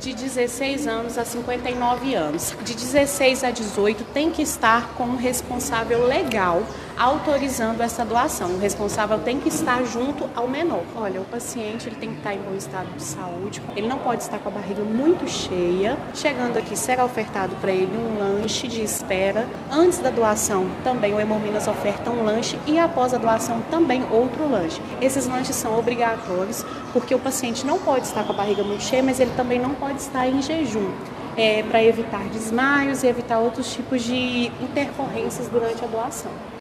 de 16 anos a 59 anos. De 16 a 18 tem que estar com um responsável legal autorizando essa doação. O responsável tem que estar junto ao menor. Olha, o paciente ele tem que estar em bom estado de saúde, ele não pode estar com a barriga muito cheia. Chegando aqui, será ofertado para ele um lanche de espera. Antes da doação, também o Hemorminas oferta um lanche e após a doação também outro lanche. Esses lanches são obrigatórios porque o paciente não pode estar com a barriga muito cheia, mas ele também não pode estar em jejum. Para evitar desmaios e evitar outros tipos de intercorrências durante a doação.